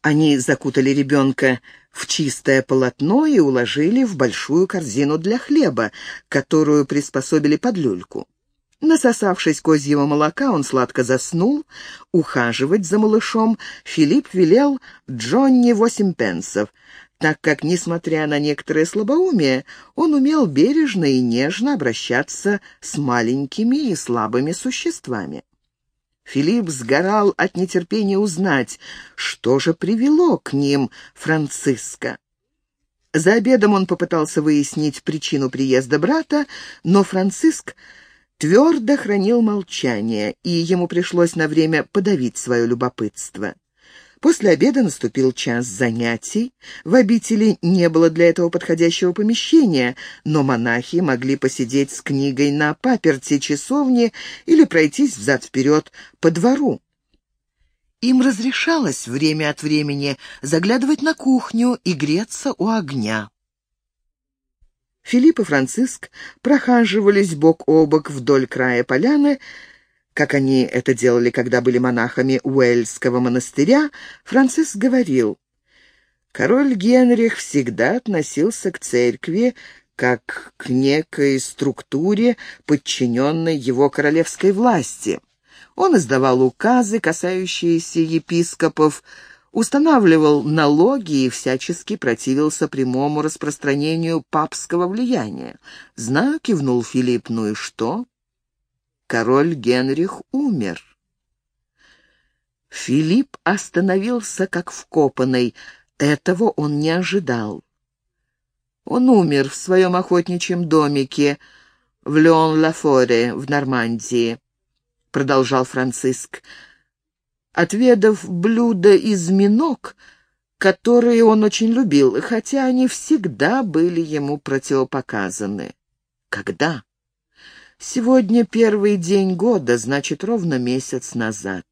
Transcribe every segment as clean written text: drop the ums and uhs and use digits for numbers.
Они закутали ребенка в чистое полотно и уложили в большую корзину для хлеба, которую приспособили под люльку. Насосавшись козьего молока, он сладко заснул. Ухаживать за малышом Филипп велел Джонни 8 пенсов, так как, несмотря на некоторое слабоумие, он умел бережно и нежно обращаться с маленькими и слабыми существами. Филипп сгорал от нетерпения узнать, что же привело к ним Франциска. За обедом он попытался выяснить причину приезда брата, но Франциск твердо хранил молчание, и ему пришлось на время подавить свое любопытство. После обеда наступил час занятий. В обители не было для этого подходящего помещения, но монахи могли посидеть с книгой на паперти часовни или пройтись взад-вперед по двору. Им разрешалось время от времени заглядывать на кухню и греться у огня. Филипп и Франциск прохаживались бок о бок вдоль края поляны. Как они это делали, когда были монахами Уэльского монастыря, Франциск говорил: «Король Генрих всегда относился к церкви как к некой структуре, подчиненной его королевской власти. Он издавал указы, касающиеся епископов, устанавливал налоги и всячески противился прямому распространению папского влияния». «Знаю», — кивнул Филипп, — «ну и что?» Король Генрих умер. Филипп остановился как вкопанный. Этого он не ожидал. Он умер в своем охотничьем домике в Леон-Ла-Форе в Нормандии, продолжал Франциск, отведав блюда из минок, которые он очень любил, хотя они всегда были ему противопоказаны. Когда? Сегодня первый день года, значит, ровно месяц назад.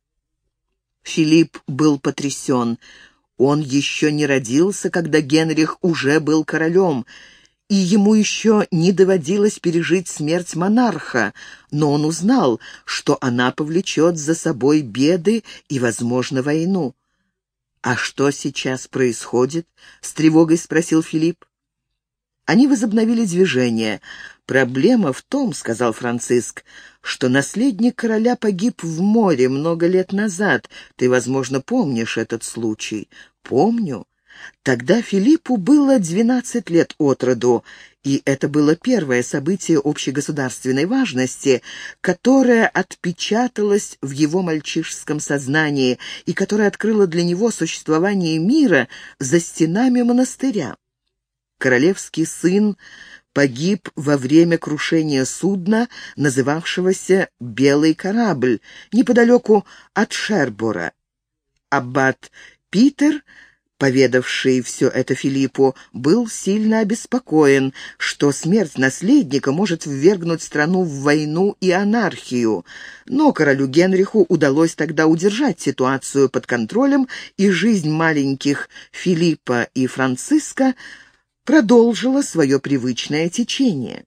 Филипп был потрясен. Он еще не родился, когда Генрих уже был королем, и ему еще не доводилось пережить смерть монарха, но он узнал, что она повлечет за собой беды и, возможно, войну. «А что сейчас происходит?» — с тревогой спросил Филипп. Они возобновили движение. «Проблема в том, — сказал Франциск, — что наследник короля погиб в море много лет назад. Ты, возможно, помнишь этот случай». «Помню. Тогда Филиппу было 12 лет от роду, и это было первое событие общегосударственной важности, которое отпечаталось в его мальчишеском сознании и которое открыло для него существование мира за стенами монастыря. Королевский сын погиб во время крушения судна, называвшегося «Белый корабль», неподалеку от Шербура. Аббат Питер, поведавший все это Филиппу, был сильно обеспокоен, что смерть наследника может ввергнуть страну в войну и анархию. Но королю Генриху удалось тогда удержать ситуацию под контролем, и жизнь маленьких Филиппа и Франциска продолжила свое привычное течение.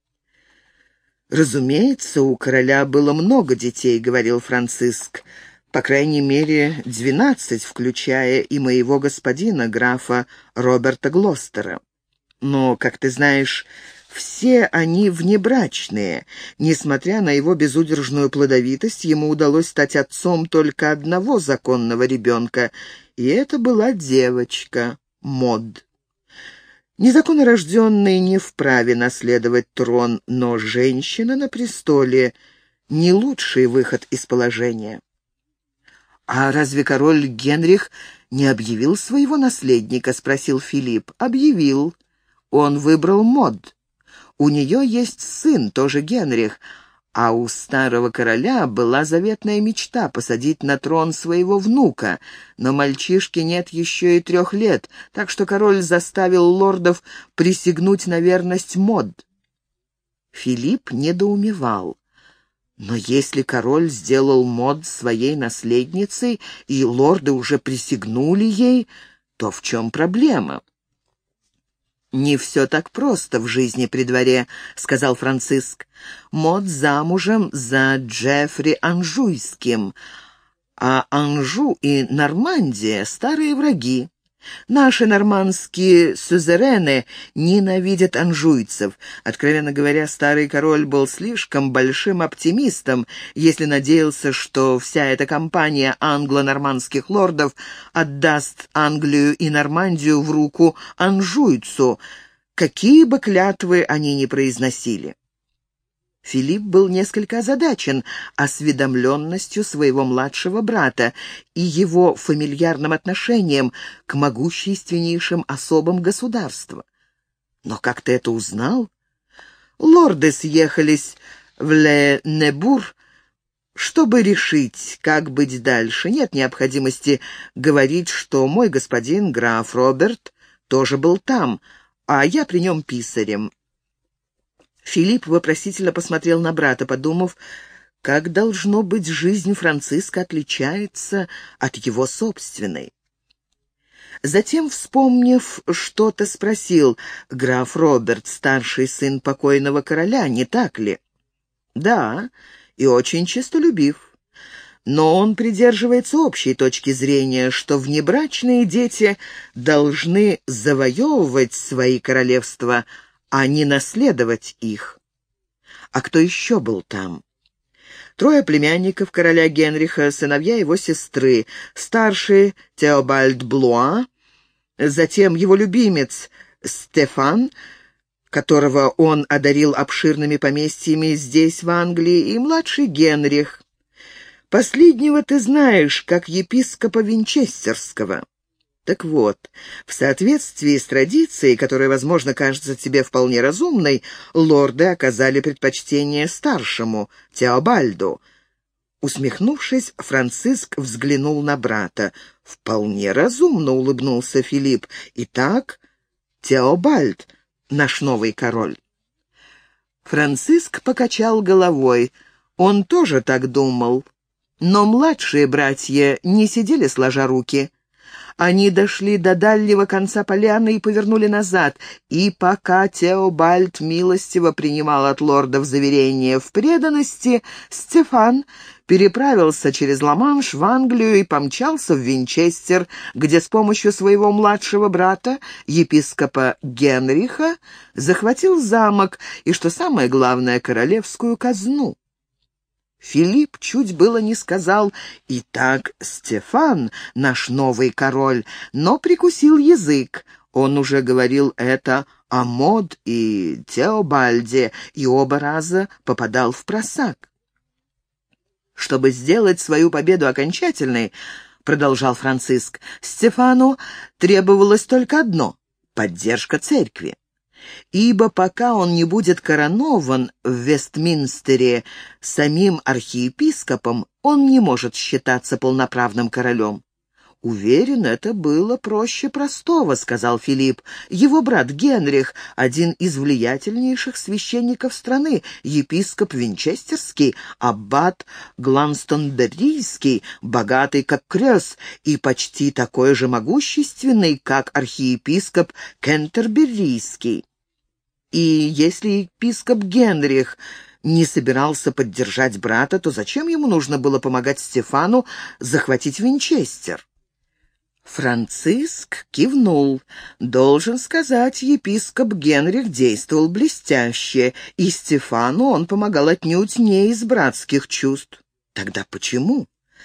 «Разумеется, у короля было много детей», — говорил Франциск, «по крайней мере 12, включая и моего господина, графа Роберта Глостера. Но, как ты знаешь, все они внебрачные. Несмотря на его безудержную плодовитость, ему удалось стать отцом только одного законного ребенка, и это была девочка Мод. Незаконно рожденный не вправе наследовать трон, но женщина на престоле — не лучший выход из положения». «А разве король Генрих не объявил своего наследника?» — спросил Филипп. «Объявил. Он выбрал Мод. У нее есть сын, тоже Генрих, а у старого короля была заветная мечта посадить на трон своего внука, но мальчишке нет еще и 3 лет, так что король заставил лордов присягнуть на верность Мод». Филипп недоумевал. Но если король сделал Мод своей наследницей, и лорды уже присягнули ей, то в чем проблема? «Не все так просто в жизни при дворе», — сказал Франциск. «Мод замужем за Джеффри Анжуйским, а Анжу и Нормандия — старые враги. Наши нормандские сюзерены ненавидят анжуйцев. Откровенно говоря, старый король был слишком большим оптимистом, если надеялся, что вся эта компания англо-нормандских лордов отдаст Англию и Нормандию в руку анжуйцу, какие бы клятвы они ни произносили. Филипп был несколько озадачен осведомленностью своего младшего брата и его фамильярным отношением к могущественнейшим особам государства. Но как ты это узнал? Лорды съехались в Ле-Небур, чтобы решить, как быть дальше. Нет необходимости говорить, что мой господин граф Роберт тоже был там, а я при нем писарем. Филипп вопросительно посмотрел на брата, подумав, как, должно быть, жизнь Франциска отличается от его собственной. Затем, вспомнив что-то, спросил: «Граф Роберт — старший сын покойного короля, не так ли?» «Да, и очень честолюбив. Но он придерживается общей точки зрения, что внебрачные дети должны завоевывать свои королевства, а не наследовать их». А кто еще был там? 3 племянников короля Генриха, сыновья его сестры. Старший — Теобальд Блуа, затем его любимец Стефан, которого он одарил обширными поместьями здесь, в Англии, и младший Генрих. Последнего ты знаешь, как епископа Винчестерского. Так вот, в соответствии с традицией, которая, возможно, кажется тебе вполне разумной, лорды оказали предпочтение старшему, Теобальду. Усмехнувшись, Франциск взглянул на брата. «Вполне разумно», — улыбнулся Филипп. «Итак, Теобальд, наш новый король». Франциск покачал головой. Он тоже так думал. Но младшие братья не сидели сложа руки. Они дошли до дальнего конца поляны и повернули назад, и пока Теобальд милостиво принимал от лордов заверения в преданности, Стефан переправился через Ла-Манш в Англию и помчался в Винчестер, где с помощью своего младшего брата, епископа Генриха, захватил замок и, что самое главное, королевскую казну. Филипп чуть было не сказал: «Итак, Стефан, наш новый король», но прикусил язык. Он уже говорил это о Мод и Теобальде, и оба раза попадал в просак. «Чтобы сделать свою победу окончательной, — продолжал Франциск, — Стефану требовалось только одно — поддержка церкви. Ибо пока он не будет коронован в Вестминстере самим архиепископом, он не может считаться полноправным королем». «Уверен, это было проще простого», — сказал Филипп. «Его брат Генрих — один из влиятельнейших священников страны, епископ Винчестерский, аббат Гланстонберийский, богатый как Крёс и почти такой же могущественный, как архиепископ Кентерберийский. И если епископ Генрих не собирался поддержать брата, то зачем ему нужно было помогать Стефану захватить Винчестер?» Франциск кивнул. Должен сказать, епископ Генрих действовал блестяще, и Стефану он помогал отнюдь не из братских чувств. Тогда почему?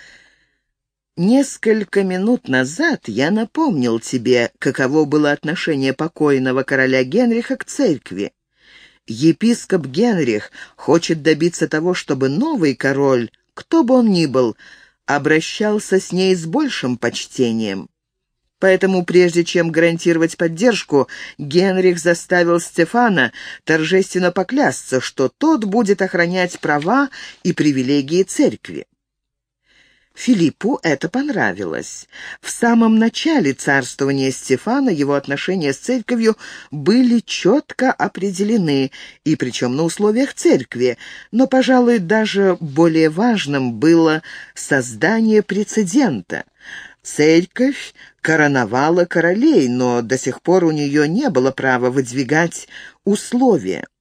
Несколько минут назад я напомнил тебе, каково было отношение покойного короля Генриха к церкви. Епископ Генрих хочет добиться того, чтобы новый король, кто бы он ни был, обращался с ней с большим почтением. Поэтому, прежде чем гарантировать поддержку, Генрих заставил Стефана торжественно поклясться, что тот будет охранять права и привилегии церкви. Филиппу это понравилось. В самом начале царствования Стефана его отношения с церковью были четко определены, и причем на условиях церкви, но, пожалуй, даже более важным было создание прецедента. Церковь короновала королей, но до сих пор у нее не было права выдвигать условия.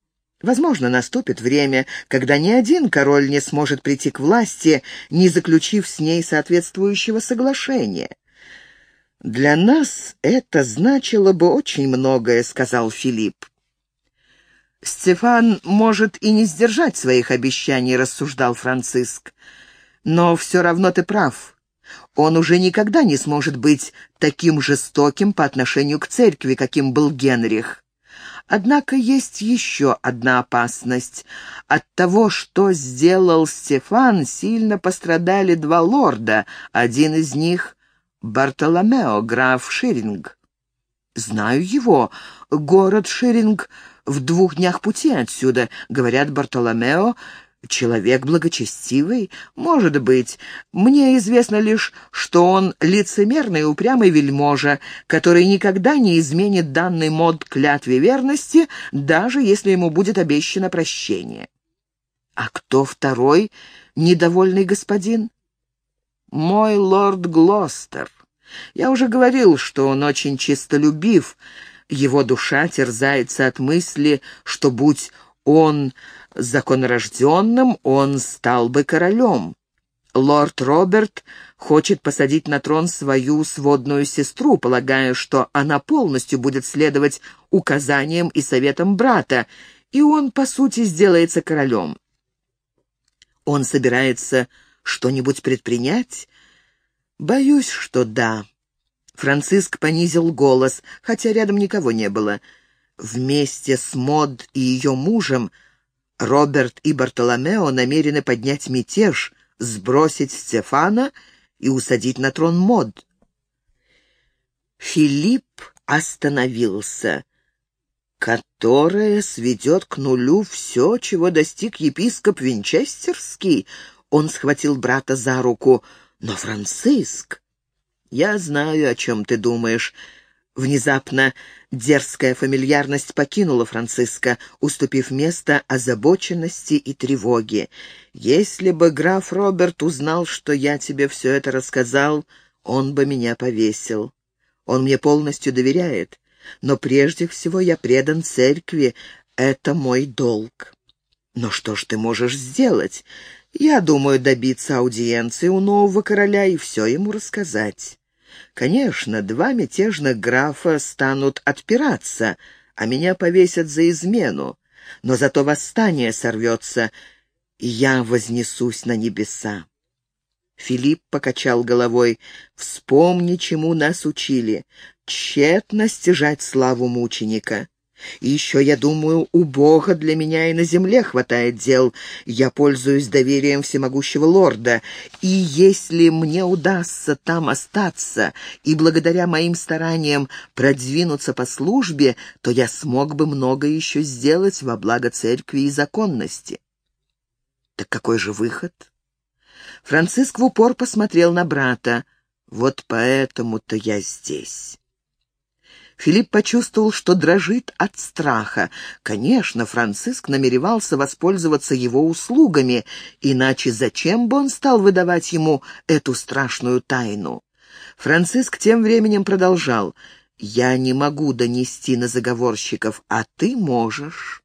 Возможно, наступит время, когда ни один король не сможет прийти к власти, не заключив с ней соответствующего соглашения. «Для нас это значило бы очень многое», — сказал Филипп. «Стефан может и не сдержать своих обещаний», — рассуждал Франциск. «Но все равно ты прав. Он уже никогда не сможет быть таким жестоким по отношению к церкви, каким был Генрих. Однако есть еще одна опасность. От того, что сделал Стефан, сильно пострадали два лорда. Один из них — Бартоломео, граф Ширинг. Знаю его. Город Ширинг в 2 днях пути отсюда. Говорят, Бартоломео — человек благочестивый. Может быть. Мне известно лишь, что он лицемерный и упрямый вельможа, который никогда не изменит данный мод клятве верности, даже если ему будет обещано прощение. А кто второй недовольный господин? Мой лорд Глостер. Я уже говорил, что он очень честолюбив. Его душа терзается от мысли, что, будь он законорожденным, он стал бы королем. Лорд Роберт хочет посадить на трон свою сводную сестру, полагая, что она полностью будет следовать указаниям и советам брата, и он, по сути, сделается королем. Он собирается что-нибудь предпринять? Боюсь, что да. Франциск понизил голос, хотя рядом никого не было. Вместе с Мод и ее мужем Роберт и Бартоломео намерены поднять мятеж, сбросить Стефана и усадить на трон Мод. Филипп остановился, которая сведет к нулю все, чего достиг епископ Винчестерский. Он схватил брата за руку. Но, Франциск, я знаю, о чем ты думаешь. Внезапно дерзкая фамильярность покинула Франциска, уступив место озабоченности и тревоге. «Если бы граф Роберт узнал, что я тебе все это рассказал, он бы меня повесил. Он мне полностью доверяет, но прежде всего я предан церкви, это мой долг. Но что ж ты можешь сделать? Я думаю добиться аудиенции у нового короля и все ему рассказать». Конечно, 2 мятежных графа станут отпираться, а меня повесят за измену, но зато восстание сорвется, и я вознесусь на небеса. Филипп покачал головой. «Вспомни, чему нас учили. Тщетно стяжать славу мученика. И еще, я думаю, у Бога для меня и на земле хватает дел. Я пользуюсь доверием всемогущего лорда, и если мне удастся там остаться и благодаря моим стараниям продвинуться по службе, то я смог бы много еще сделать во благо церкви и законности». Так какой же выход? Франциск в упор посмотрел на брата. «Вот поэтому-то я здесь». Филипп почувствовал, что дрожит от страха. Конечно, Франциск намеревался воспользоваться его услугами, иначе зачем бы он стал выдавать ему эту страшную тайну? Франциск тем временем продолжал. «Я не могу донести на заговорщиков, а ты можешь».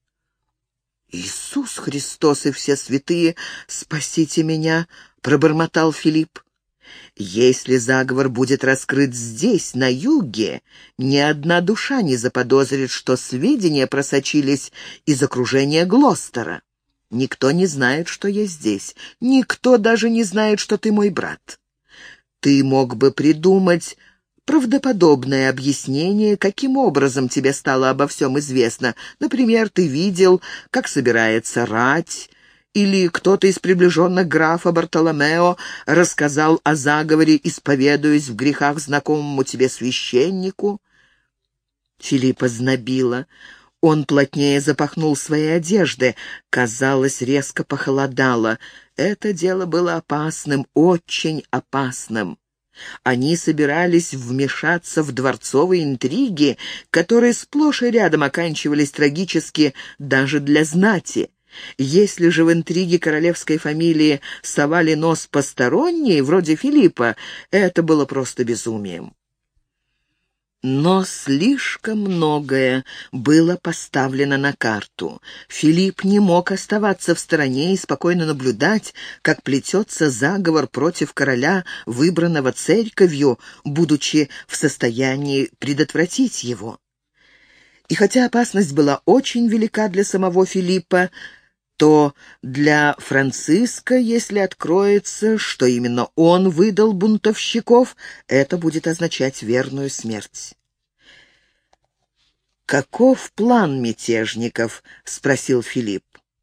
«Иисус Христос и все святые, спасите меня!» — пробормотал Филипп. «Если заговор будет раскрыт здесь, на юге, ни одна душа не заподозрит, что сведения просочились из окружения Глостера. Никто не знает, что я здесь. Никто даже не знает, что ты мой брат. Ты мог бы придумать правдоподобное объяснение, каким образом тебе стало обо всем известно. Например, ты видел, как собирается рать, или кто-то из приближенных графа Бартоломео рассказал о заговоре, исповедуясь в грехах знакомому тебе священнику». Филиппа знобило. Он плотнее запахнул свои одежды. Казалось, резко похолодало. Это дело было опасным, очень опасным. Они собирались вмешаться в дворцовые интриги, которые сплошь и рядом оканчивались трагически даже для знати. Если же в интриге королевской фамилии совали нос посторонние, вроде Филиппа, это было просто безумием. Но слишком многое было поставлено на карту. Филипп не мог оставаться в стороне и спокойно наблюдать, как плетется заговор против короля, выбранного церковью, будучи в состоянии предотвратить его. И хотя опасность была очень велика для самого Филиппа, то для Франциска, если откроется, что именно он выдал бунтовщиков, это будет означать верную смерть. «Каков план мятежников?» — спросил Филипп.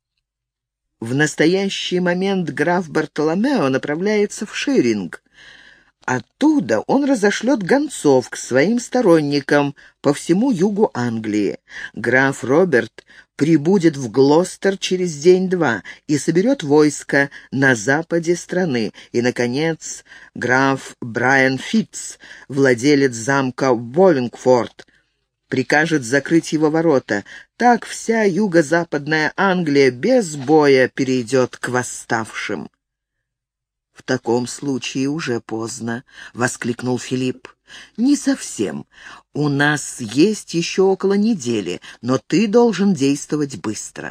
В настоящий момент граф Бартоломео направляется в Ширинг. Оттуда он разошлет гонцов к своим сторонникам по всему югу Англии. Граф Роберт прибудет в Глостер через день-два и соберет войско на западе страны. И, наконец, граф Брайан Фитц, владелец замка Воллингфорд, прикажет закрыть его ворота. Так вся юго-западная Англия без боя перейдет к восставшим. «В таком случае уже поздно», — воскликнул Филипп. «Не совсем. У нас есть еще около недели, но ты должен действовать быстро».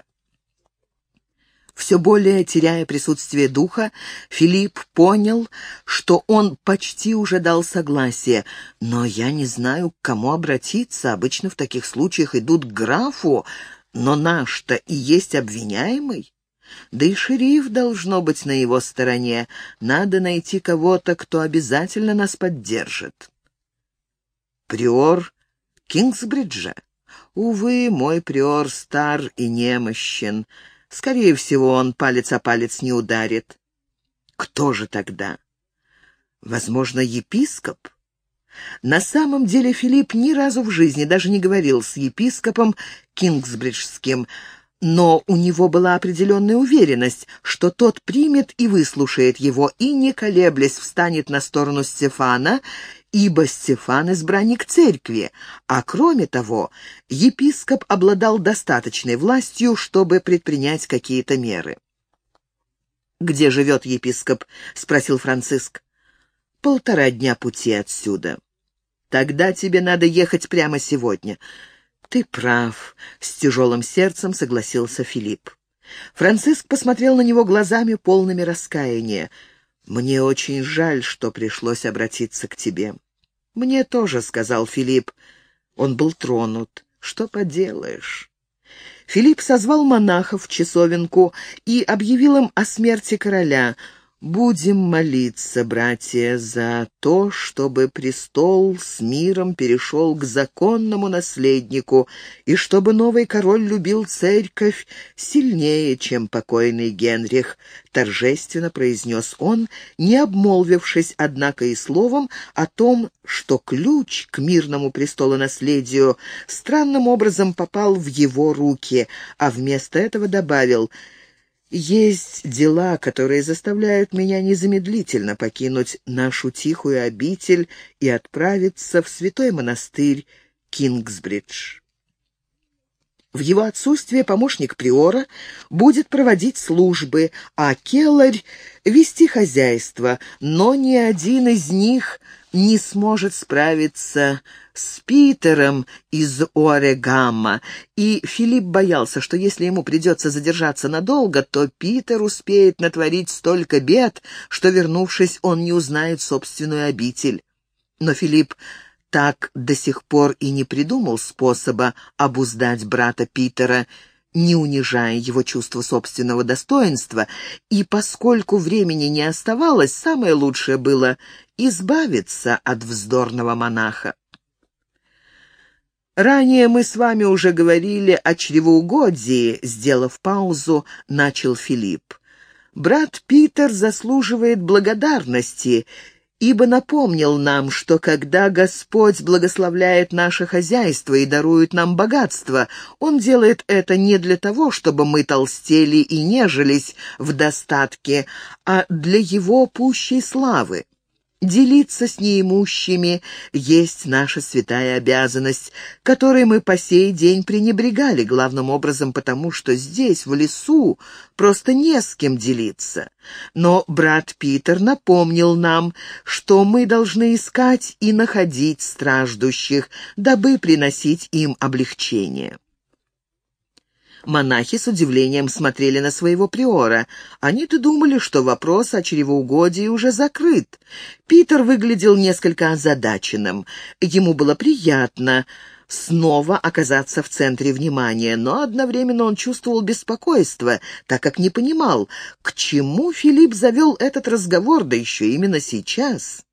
Все более теряя присутствие духа, Филипп понял, что он почти уже дал согласие. «Но я не знаю, к кому обратиться. Обычно в таких случаях идут к графу, но наш-то и есть обвиняемый. Да и шериф должно быть на его стороне. Надо найти кого-то, кто обязательно нас поддержит». «Приор Кингсбриджа? Увы, мой приор стар и немощен. Скорее всего, он палец о палец не ударит». «Кто же тогда? Возможно, епископ?» На самом деле Филипп ни разу в жизни даже не говорил с епископом Кингсбриджским, но у него была определенная уверенность, что тот примет и выслушает его, и, не колеблясь, встанет на сторону Стефана, ибо Стефан — избранник церкви, а кроме того, епископ обладал достаточной властью, чтобы предпринять какие-то меры. «Где живет епископ?» — спросил Франциск. 1,5 дня пути отсюда. «Тогда тебе надо ехать прямо сегодня». «Ты прав», — с тяжелым сердцем согласился Филипп. Франциск посмотрел на него глазами, полными раскаяния. «Мне очень жаль, что пришлось обратиться к тебе». «Мне тоже», — сказал Филипп. Он был тронут. «Что поделаешь?» Филипп созвал монахов в часовенку и объявил им о смерти короля. «Будем молиться, братья, за то, чтобы престол с миром перешел к законному наследнику, и чтобы новый король любил церковь сильнее, чем покойный Генрих», — торжественно произнес он, не обмолвившись, однако, и словом о том, что ключ к мирному престолонаследию странным образом попал в его руки, а вместо этого добавил: «Есть дела, которые заставляют меня незамедлительно покинуть нашу тихую обитель и отправиться в святой монастырь Кингсбридж». В его отсутствие помощник приора будет проводить службы, а келарь — вести хозяйство, но ни один из них не сможет справиться с Питером из Уорегама, и Филипп боялся, что если ему придется задержаться надолго, то Питер успеет натворить столько бед, что, вернувшись, он не узнает собственную обитель. Но Филипп так до сих пор и не придумал способа обуздать брата Питера, не унижая его чувство собственного достоинства, и поскольку времени не оставалось, самое лучшее было избавиться от вздорного монаха. «Ранее мы с вами уже говорили о чревоугодии», — сделав паузу, начал Филипп. «Брат Питер заслуживает благодарности, ибо напомнил нам, что когда Господь благословляет наше хозяйство и дарует нам богатство, Он делает это не для того, чтобы мы толстели и нежились в достатке, а для Его пущей славы. Делиться с неимущими есть наша святая обязанность, которой мы по сей день пренебрегали, главным образом потому, что здесь, в лесу, просто не с кем делиться. Но брат Питер напомнил нам, что мы должны искать и находить страждущих, дабы приносить им облегчение. Монахи с удивлением смотрели на своего приора. Они-то думали, что вопрос о чревоугодии уже закрыт. Питер выглядел несколько озадаченным. Ему было приятно снова оказаться в центре внимания, но одновременно он чувствовал беспокойство, так как не понимал, к чему Филипп завел этот разговор, да еще именно сейчас.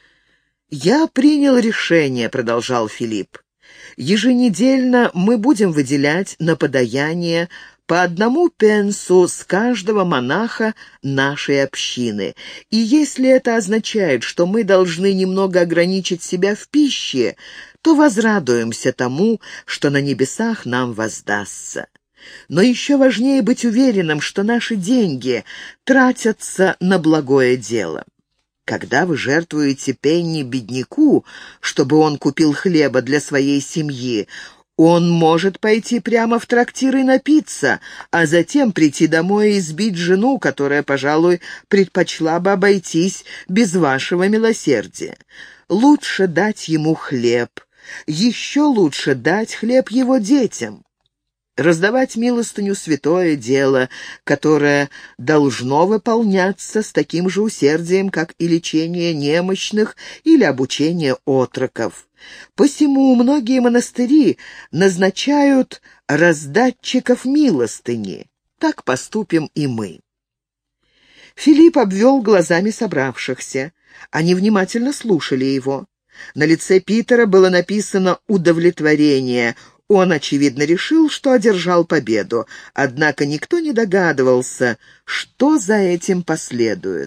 «Я принял решение», — продолжал Филипп. «Еженедельно мы будем выделять на подаяние по 1 пенсу с каждого монаха нашей общины. И если это означает, что мы должны немного ограничить себя в пище, то возрадуемся тому, что на небесах нам воздастся. Но еще важнее быть уверенным, что наши деньги тратятся на благое дело. Когда вы жертвуете пенни бедняку, чтобы он купил хлеба для своей семьи, он может пойти прямо в трактир и напиться, а затем прийти домой и избить жену, которая, пожалуй, предпочла бы обойтись без вашего милосердия. Лучше дать ему хлеб, еще лучше дать хлеб его детям. Раздавать милостыню — святое дело, которое должно выполняться с таким же усердием, как и лечение немощных или обучение отроков. Посему многие монастыри назначают раздатчиков милостыни. Так поступим и мы». Филипп обвел глазами собравшихся. Они внимательно слушали его. На лице Питера было написано удовлетворение. Он, очевидно, решил, что одержал победу, однако никто не догадывался, что за этим последует.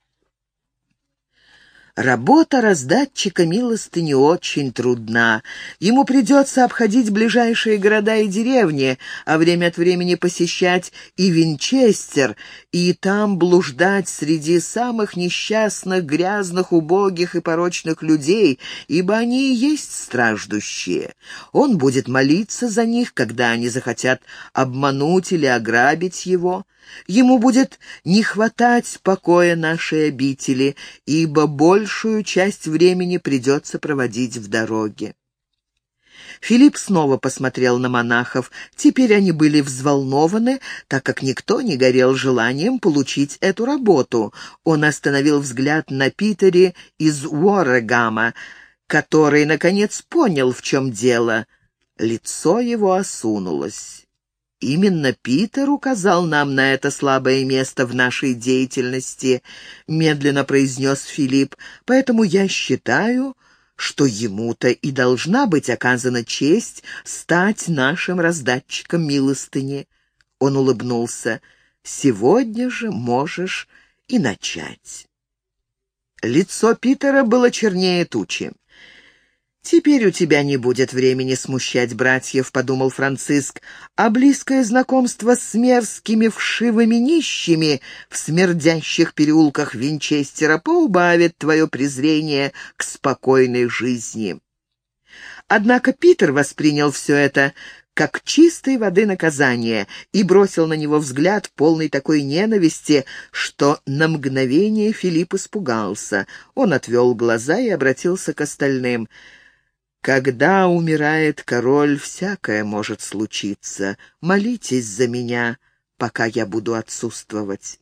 Работа раздатчика милостыни очень трудна. Ему придется обходить ближайшие города и деревни, а время от времени посещать и Винчестер, и там блуждать среди самых несчастных, грязных, убогих и порочных людей, ибо они и есть страждущие. Он будет молиться за них, когда они захотят обмануть или ограбить его. Ему будет не хватать покоя нашей обители, ибо большую часть времени придется проводить в дороге. Филипп снова посмотрел на монахов. Теперь они были взволнованы, так как никто не горел желанием получить эту работу. Он остановил взгляд на Питере из Уоррегама, который, наконец, понял, в чем дело. Лицо его осунулось. «Именно Питер указал нам на это слабое место в нашей деятельности», — медленно произнес Филипп, «поэтому я считаю, что ему-то и должна быть оказана честь стать нашим раздатчиком милостыни». Он улыбнулся. «Сегодня же можешь и начать». Лицо Питера было чернее тучи. «Теперь у тебя не будет времени смущать братьев», — подумал Франциск, «а близкое знакомство с мерзкими вшивыми нищими в смердящих переулках Винчестера поубавит твое презрение к спокойной жизни». Однако Питер воспринял все это как чистой воды наказание и бросил на него взгляд, полный такой ненависти, что на мгновение Филипп испугался. Он отвел глаза и обратился к остальным. «Когда умирает король, всякое может случиться. Молитесь за меня, пока я буду отсутствовать».